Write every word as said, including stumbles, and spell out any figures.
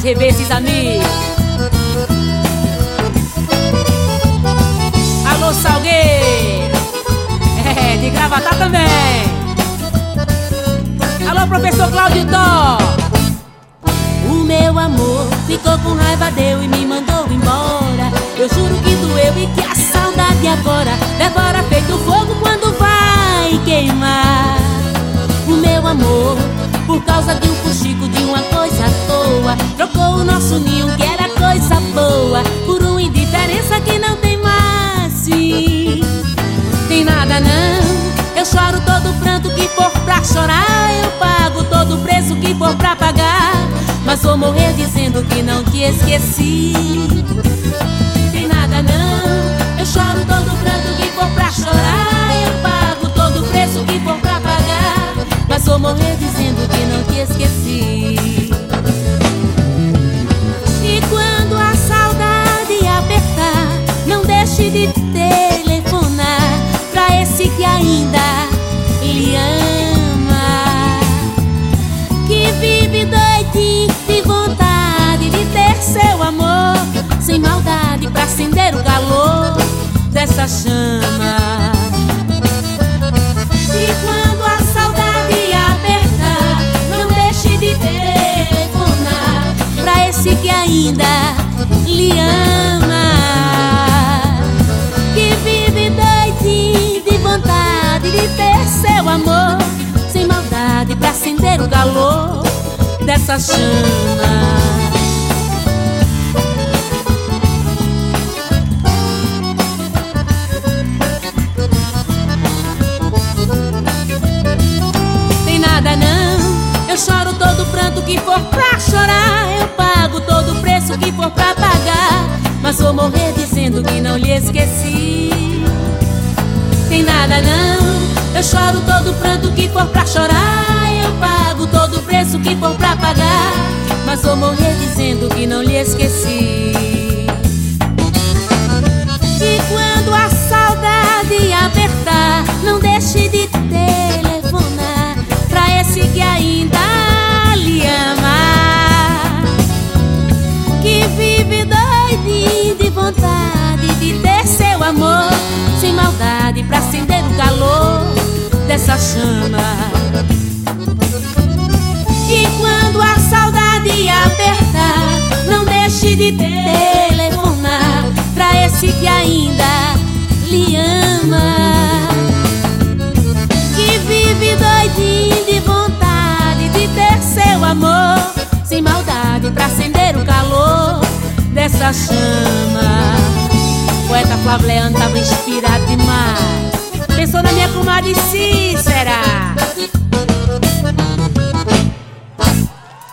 rever esses amigos. Alô, Salgueiro, é, de Gravatá também. Alô, professor Cláudio Tó. O meu amor ficou com raiva, deu e me mandou embora. Eu juro que doeu e que a saudade agora devora feito fogo quando vai queimar. O meu amor, por causa de um fuxico, de uma coisa à toa, trocou o nosso ninho que era coisa boa por uma indiferença que não tem mais fim. Tem nada não, eu choro todo pranto que for pra chorar, eu pago todo o preço que for pra pagar, mas vou morrer dizendo que não te esqueci. tem nada não, eu choro todo pranto que for pra chorar, eu pago todo o preço que for pra pagar, mas vou morrer dizendo que não te esqueci. E quando a saudade apertar, não deixe de telefonar pra esse que ainda lhe ama, que vive doidinho de vontade de ter seu amor, sem maldade pra acender o calor dessa chama. E quando a saudade apertar, não deixe de telefonar pra esse que ainda lhe ama, que vive doidinho de vontade de ter seu amor, sem maldade pra acender o calor dessa chama. Eu choro todo pranto que for pra chorar, eu pago todo o preço que for pra pagar, mas vou morrer dizendo que não lhe esqueci. Tem nada não, eu choro todo pranto que for pra chorar, eu pago todo o preço que for pra pagar, mas vou morrer dizendo que não lhe esqueci. E quando a saudade apertar, não deixe de telefonar pra esse que ainda lhe ama, que vive doidinho de vontade de ter seu amor, sem maldade pra acender o calor dessa chama. E quando a saudade apertar, não deixe de telefonar pra esse que ainda lhe ama, que vive doidinho de vontade de ter seu amor, sem maldade pra acender o calor dessa chama. Poeta Flávio Leandro tava inspirado demais, pensou na minha comadre Cícera.